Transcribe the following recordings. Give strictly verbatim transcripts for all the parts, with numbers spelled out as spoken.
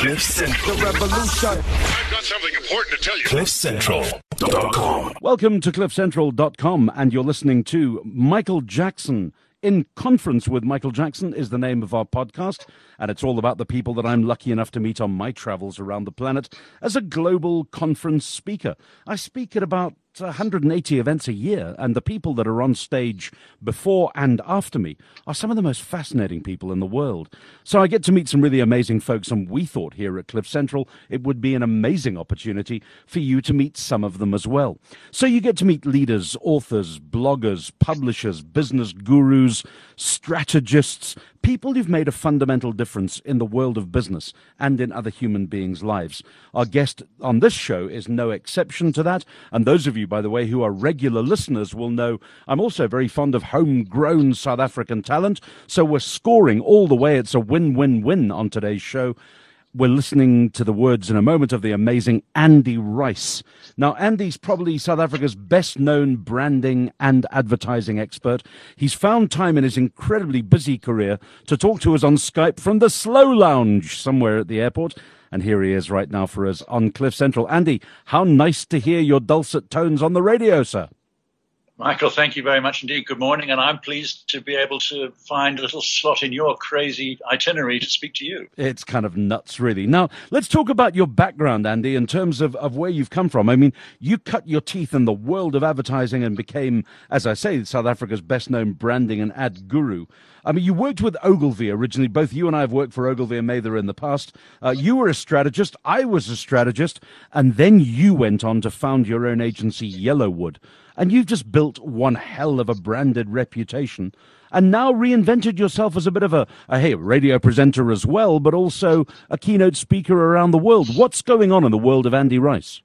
Cliff Central. The revolution. I've got something important to tell you. cliff central dot com. Welcome to cliff central dot com, and you're listening to Michael Jackson. In Conference with Michael Jackson is the name of our podcast, and it's all about the people that I'm lucky enough to meet on my travels around the planet as a global conference speaker. I speak at about one hundred eighty events a year, and the people that are on stage before and after me are some of the most fascinating people in the world. So I get to meet some really amazing folks, and we thought here at Cliff Central it would be an amazing opportunity for you to meet some of them as well. So you get to meet leaders, authors, bloggers, publishers, business gurus, strategists, people who've made a fundamental difference in the world of business and in other human beings' lives. Our guest on this show is no exception to that, and those of you, by the way, who are regular listeners will know I'm also very fond of homegrown South African talent, so we're scoring all the way. It's a win-win-win on today's show. We're listening to the words in a moment of the amazing Andy Rice. Now, Andy's probably South Africa's best-known branding and advertising expert. He's found time in his incredibly busy career to talk to us on Skype from the Slow Lounge somewhere at the airport. And here he is right now for us on Cliff Central. Andy, how nice to hear your dulcet tones on the radio, sir. Michael, thank you very much indeed. Good morning, and I'm pleased to be able to find a little slot in your crazy itinerary to speak to you. It's kind of nuts, really. Now, let's talk about your background, Andy, in terms of, of where you've come from. I mean, you cut your teeth in the world of advertising and became, as I say, South Africa's best-known branding and ad guru. I mean, you worked with Ogilvy originally. Both you and I have worked for Ogilvy and Mather in the past. Uh, you were a strategist. I was a strategist. And then you went on to found your own agency, Yellowwood. And you've just built one hell of a branded reputation and now reinvented yourself as a bit of a, a hey, radio presenter as well, but also a keynote speaker around the world. What's going on in the world of Andy Rice?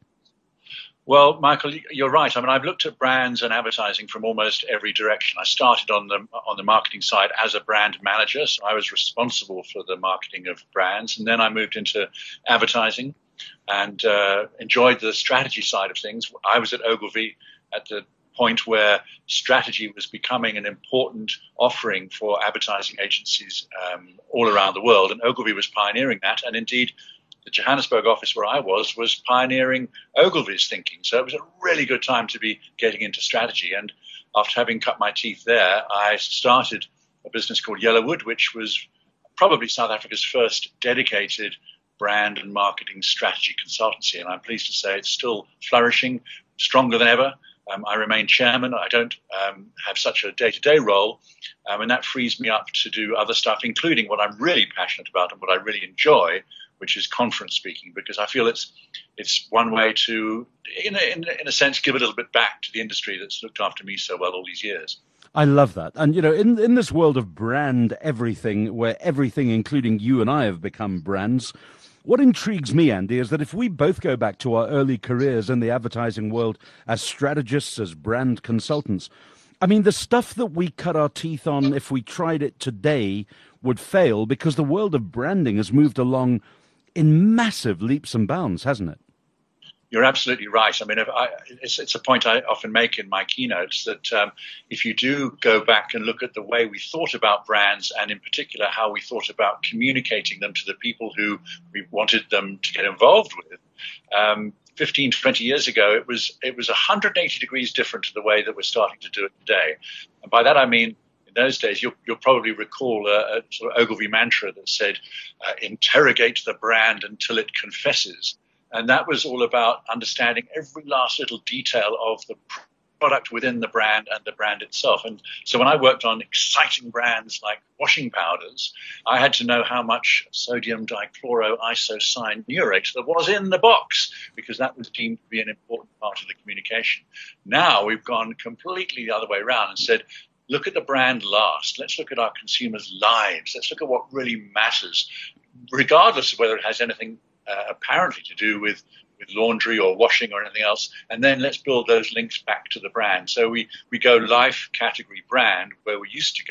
Well, Michael, you're right. I mean, I've looked at brands and advertising from almost every direction. I started on the on the marketing side as a brand manager, so I was responsible for the marketing of brands. And then I moved into advertising and uh, enjoyed the strategy side of things. I was at Ogilvy at the point where strategy was becoming an important offering for advertising agencies um, all around the world. And Ogilvy was pioneering that. And indeed, the Johannesburg office where I was was pioneering Ogilvy's thinking. So it was a really good time to be getting into strategy. And after having cut my teeth there, I started a business called Yellowwood, which was probably South Africa's first dedicated brand and marketing strategy consultancy. And I'm pleased to say it's still flourishing, stronger than ever. Um, I remain chairman. I don't um, have such a day-to-day role, um, and that frees me up to do other stuff, including what I'm really passionate about and what I really enjoy, which is conference speaking, because I feel it's it's one way to, in a, in, a, in a sense, give a little bit back to the industry that's looked after me so well all these years. I love that. And, you know, in, in this world of brand everything, where everything, including you and I, have become brands, what intrigues me, Andy, is that if we both go back to our early careers in the advertising world as strategists, as brand consultants, I mean, the stuff that we cut our teeth on, if we tried it today, would fail because the world of branding has moved along in massive leaps and bounds, hasn't it? You're absolutely right. I mean, if I, it's, it's a point I often make in my keynotes that um, if you do go back and look at the way we thought about brands and in particular how we thought about communicating them to the people who we wanted them to get involved with, um, fifteen, twenty years ago, it was it was one hundred eighty degrees different to the way that we're starting to do it today. And by that I mean, in those days, you'll, you'll probably recall a, a sort of Ogilvy mantra that said, uh, interrogate the brand until it confesses. And that was all about understanding every last little detail of the product within the brand and the brand itself. And so when I worked on exciting brands like washing powders, I had to know how much sodium dichloroisocyanurate there was in the box, because that was deemed to be an important part of the communication. Now we've gone completely the other way around and said, look at the brand last. Let's look at our consumers' lives. Let's look at what really matters, regardless of whether it has anything Uh, apparently to do with, with laundry or washing or anything else, and then let's build those links back to the brand. So we, we go life, category, brand, where we used to go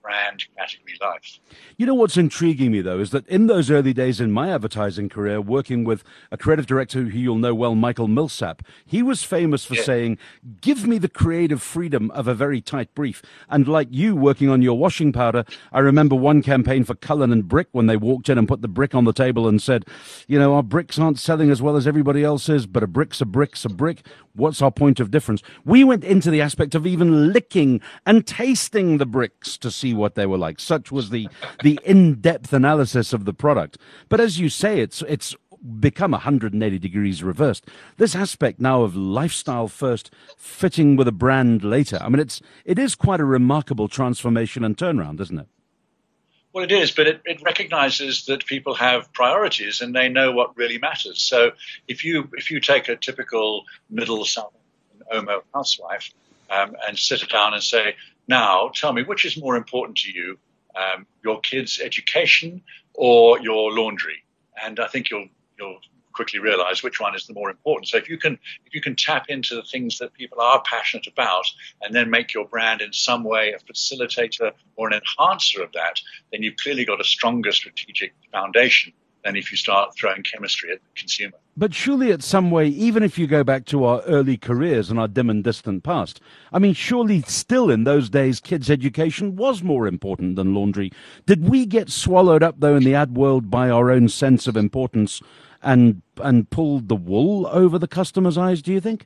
brand category life. You know what's intriguing me, though, is that in those early days in my advertising career, working with a creative director who you'll know well, Michael Millsap, he was famous for yeah. saying, give me the creative freedom of a very tight brief. And like you working on your washing powder, I remember one campaign for Cullen and Brick when they walked in and put the brick on the table and said, you know, our bricks aren't selling as well as everybody else's, but a brick's a brick's a brick. What's our point of difference? We went into the aspect of even licking and tasting the bricks to see what they were like. Such was the the in-depth analysis of the product. But as you say, it's it's become one hundred eighty degrees reversed. This aspect now of lifestyle first, fitting with a brand later. I mean, it's it is quite a remarkable transformation and turnaround, isn't it? Well, it is, but it, it recognizes that people have priorities and they know what really matters. So if you if you take a typical middle Southern Omo housewife um, and sit her down and say, now tell me, which is more important to you, um, your kids' education or your laundry? And I think you'll you'll quickly realize which one is the more important. So if you can if you can tap into the things that people are passionate about and then make your brand in some way a facilitator or an enhancer of that, then you've clearly got a stronger strategic foundation than if you start throwing chemistry at the consumer. But surely it's some way, even if you go back to our early careers and our dim and distant past, I mean, surely still in those days, kids' education was more important than laundry. Did we get swallowed up, though, in the ad world by our own sense of importance and and pulled the wool over the customer's eyes, do you think?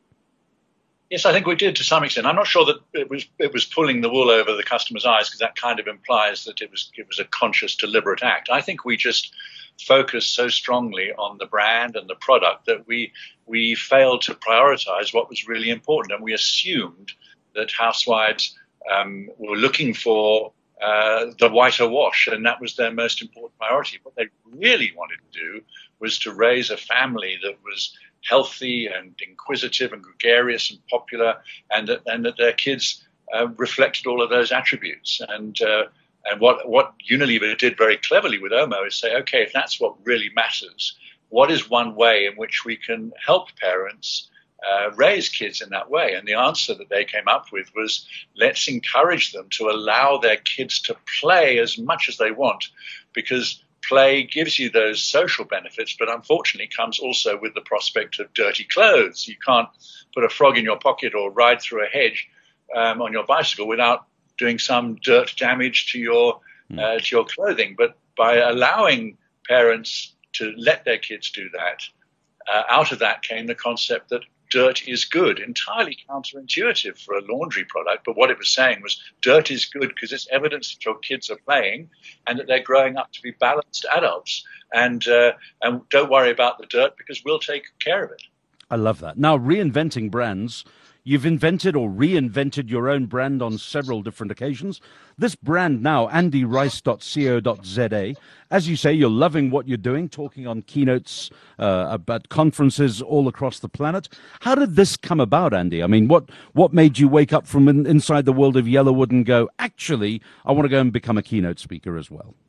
Yes, I think we did to some extent. I'm not sure that it was it was pulling the wool over the customer's eyes, because that kind of implies that it was it was a conscious, deliberate act. I think we just focused so strongly on the brand and the product that we we failed to prioritize what was really important, and we assumed that housewives um, were looking for uh, the whiter wash, and that was their most important priority. What they really wanted to do was to raise a family that was healthy and inquisitive and gregarious and popular, and that, and that their kids uh, reflected all of those attributes. And uh, and what, what Unilever did very cleverly with Omo is say, okay, if that's what really matters, what is one way in which we can help parents uh, raise kids in that way? And the answer that they came up with was, let's encourage them to allow their kids to play as much as they want, because play gives you those social benefits, but unfortunately comes also with the prospect of dirty clothes. You can't put a frog in your pocket or ride through a hedge um, on your bicycle without doing some dirt damage to your uh, to your clothing. But by allowing parents to let their kids do that, uh, out of that came the concept that dirt is good, entirely counterintuitive for a laundry product. But what it was saying was dirt is good because it's evidence that your kids are playing and that they're growing up to be balanced adults. And uh, and don't worry about the dirt because we'll take care of it. I love that. Now, reinventing brands. You've invented or reinvented your own brand on several different occasions. This brand now, andy rice dot co dot z a, as you say, you're loving what you're doing, talking on keynotes, uh, about conferences all across the planet. How did this come about, Andy? I mean, what, what made you wake up from in, inside the world of Yellowwood and go, actually, I want to go and become a keynote speaker as well?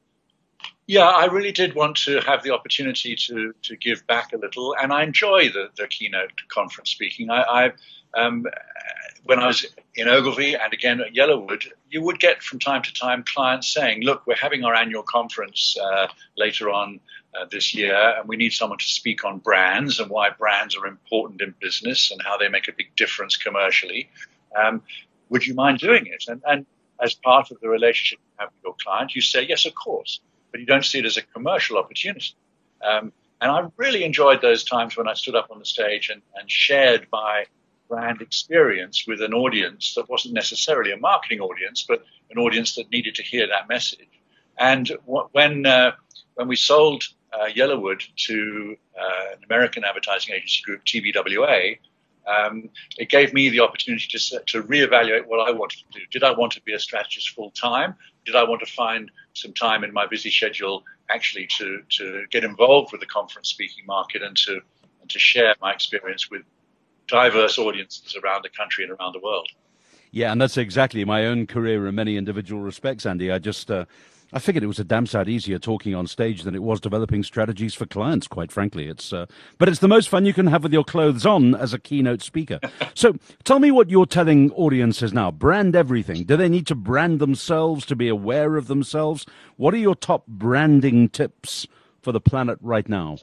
Yeah, I really did want to have the opportunity to to give back a little, and I enjoy the, the keynote conference speaking. I, I um, when I was in Ogilvy and again at Yellowwood, you would get from time to time clients saying, "Look, we're having our annual conference uh, later on uh, this year, and we need someone to speak on brands and why brands are important in business and how they make a big difference commercially. Um, would you mind doing it?" And, and as part of the relationship you have with your client, you say, "Yes, of course." But you don't see it as a commercial opportunity. Um, and I really enjoyed those times when I stood up on the stage and, and shared my brand experience with an audience that wasn't necessarily a marketing audience, but an audience that needed to hear that message. And w- when uh, when we sold uh, Yellowwood to uh, an American advertising agency group, T B W A, Um, it gave me the opportunity to to reevaluate what I wanted to do. Did I want to be a strategist full time? Did I want to find some time in my busy schedule actually to to get involved with the conference speaking market and to and to share my experience with diverse audiences around the country and around the world? Yeah, and that's exactly my own career in many individual respects, Andy. I just uh, I figured it was a damn sight easier talking on stage than it was developing strategies for clients, quite frankly. It's, uh, but it's the most fun you can have with your clothes on as a keynote speaker. So tell me what you're telling audiences now. Brand everything. Do they need to brand themselves to be aware of themselves? What are your top branding tips for the planet right now?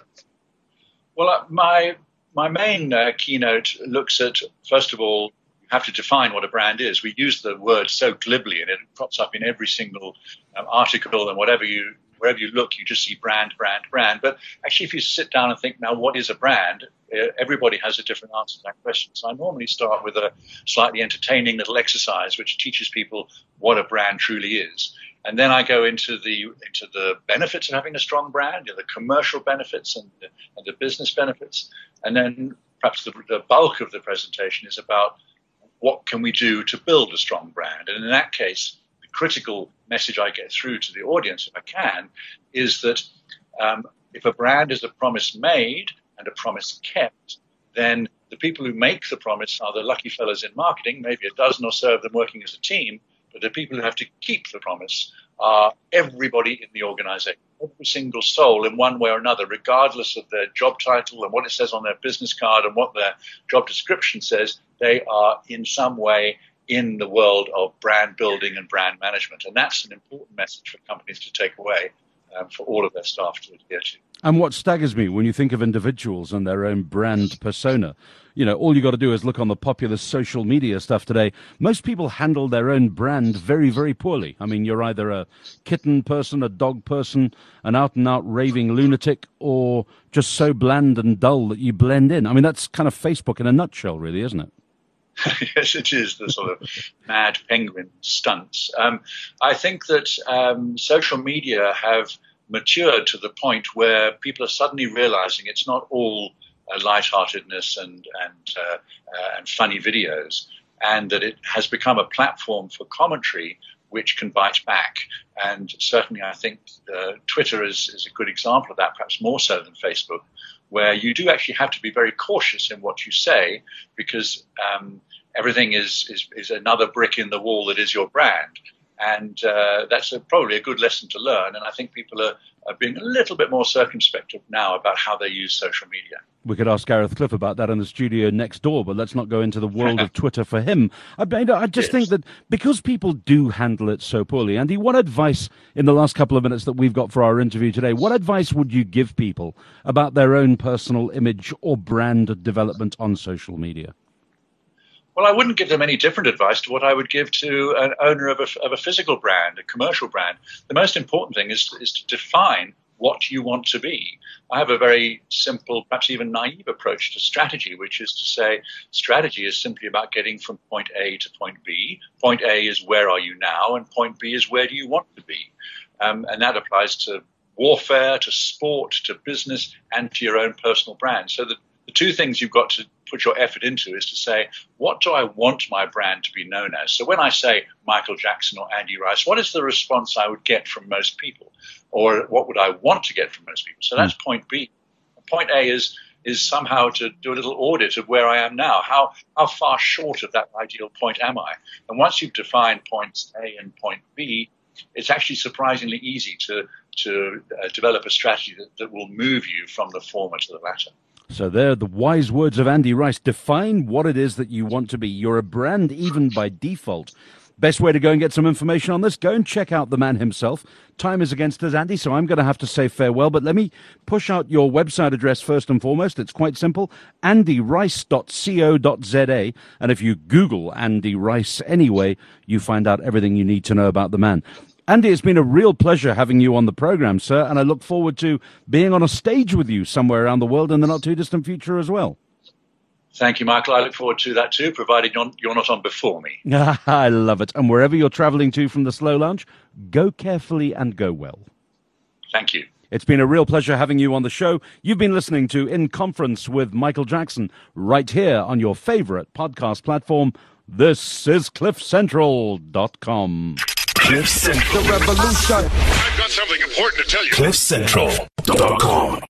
Well, uh, my, my main uh, keynote looks at, first of all, have to define what a brand is. We use the word so glibly, and it pops up in every single um, article, and whatever you, wherever you look, you just see brand, brand, brand. But actually, if you sit down and think, now, what is a brand? Uh, everybody has a different answer to that question. So I normally start with a slightly entertaining little exercise, which teaches people what a brand truly is. And then I go into the into the benefits of having a strong brand, you know, the commercial benefits and the, and the business benefits. And then perhaps the, the bulk of the presentation is about what can we do to build a strong brand? And in that case, the critical message I get through to the audience, if I can, is that um, if a brand is a promise made and a promise kept, then the people who make the promise are the lucky fellows in marketing, maybe a dozen or so of them working as a team, but the people who have to keep the promise are everybody in the organization, every single soul in one way or another, regardless of their job title and what it says on their business card and what their job description says. They are in some way in the world of brand building and brand management. And that's an important message for companies to take away um, for all of their staff to adhere to. And what staggers me when you think of individuals and their own brand persona, you know, all you got to do is look on the popular social media stuff today. Most people handle their own brand very, very poorly. I mean, you're either a kitten person, a dog person, an out-and-out raving lunatic, or just so bland and dull that you blend in. I mean, that's kind of Facebook in a nutshell, really, isn't it? Yes, it is, the sort of mad penguin stunts. Um, I think that um, social media have matured to the point where people are suddenly realizing it's not all uh, lightheartedness and and, uh, uh, and funny videos, and that it has become a platform for commentary which can bite back. And certainly I think uh, Twitter is, is a good example of that, perhaps more so than Facebook, where you do actually have to be very cautious in what you say, because um, everything is, is, is another brick in the wall that is your brand. And uh, that's a, probably a good lesson to learn. And I think people are, are being a little bit more circumspect now about how they use social media. We could ask Gareth Cliff about that in the studio next door, but let's not go into the world of Twitter for him. I, I just yes. think that because people do handle it so poorly, Andy, what advice in the last couple of minutes that we've got for our interview today, what advice would you give people about their own personal image or brand development on social media? Well, I wouldn't give them any different advice to what I would give to an owner of a, of a physical brand, a commercial brand. The most important thing is, is to define what you want to be. I have a very simple, perhaps even naive approach to strategy, which is to say strategy is simply about getting from point A to point B. Point A is where are you now, and point B is where do you want to be. Um, and that applies to warfare, to sport, to business, and to your own personal brand. So the, the two things you've got to put your effort into is to say, what do I want my brand to be known as? So when I say Michael Jackson or Andy Rice, what is the response I would get from most people? Or what would I want to get from most people? So that's point B. Point A is is somehow to do a little audit of where I am now. How how far short of that ideal point am I? And once you've defined points A and point B, it's actually surprisingly easy to, to uh, develop a strategy that, that will move you from the former to the latter. So there, the wise words of Andy Rice. Define what it is that you want to be. You're a brand even by default. Best way to go and get some information on this, go and check out the man himself. Time is against us, Andy, so I'm going to have to say farewell. But let me push out your website address first and foremost. It's quite simple, andy rice dot co dot z a. And if you Google Andy Rice anyway, you find out everything you need to know about the man. Andy, it's been a real pleasure having you on the program, sir, and I look forward to being on a stage with you somewhere around the world in the not-too-distant future as well. Thank you, Michael. I look forward to that too, provided you're, you're not on before me. I love it. And wherever you're traveling to from the Slow Lounge, go carefully and go well. Thank you. It's been a real pleasure having you on the show. You've been listening to In Conference with Michael Jackson right here on your favorite podcast platform. This is cliff central dot com. Cliff Central. The revolution. I've got something important to tell you. cliff central dot com